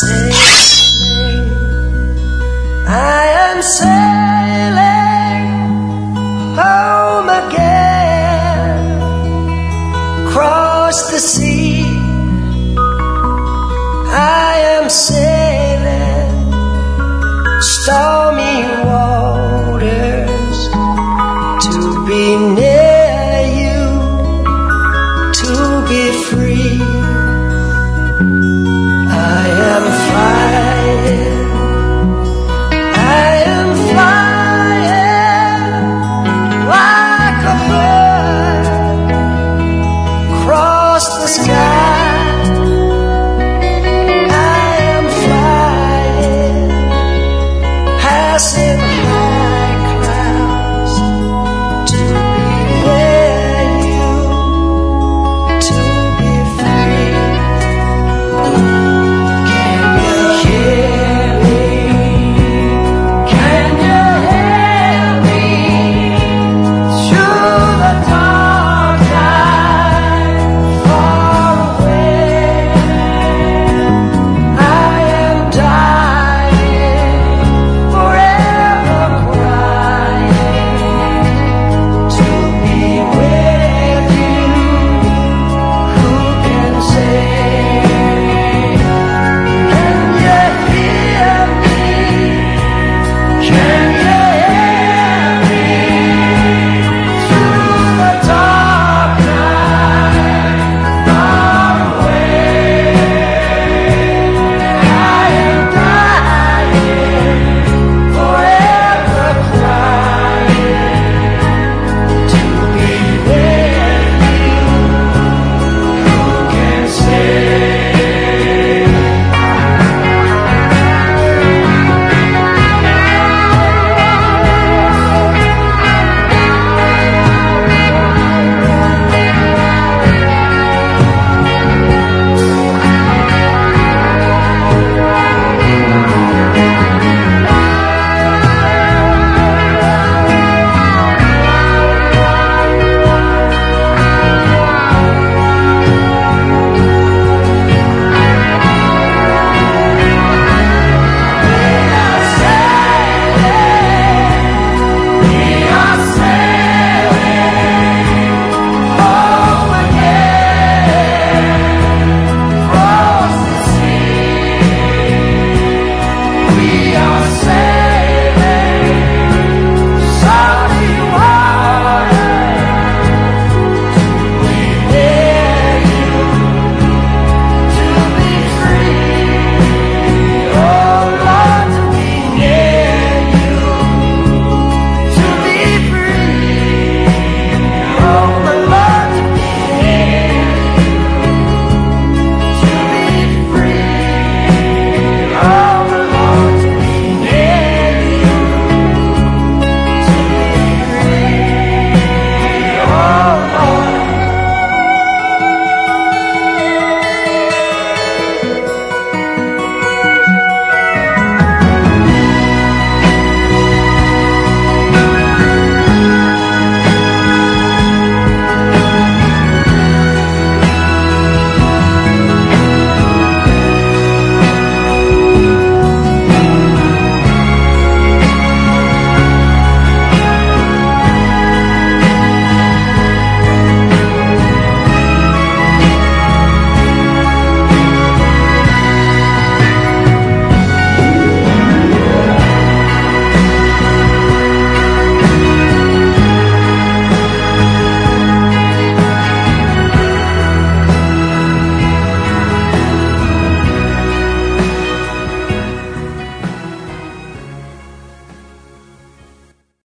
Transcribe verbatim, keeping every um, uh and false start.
sailing, I am sailing home again, across the sea. I am sailing stormy waters to be near you, to be free. I am flying, I am flying like a bird across the sky. Passing high clouds to be near you, to be free. Can you hear me? Can you hear me? Through the dark night, far away, I am dying. We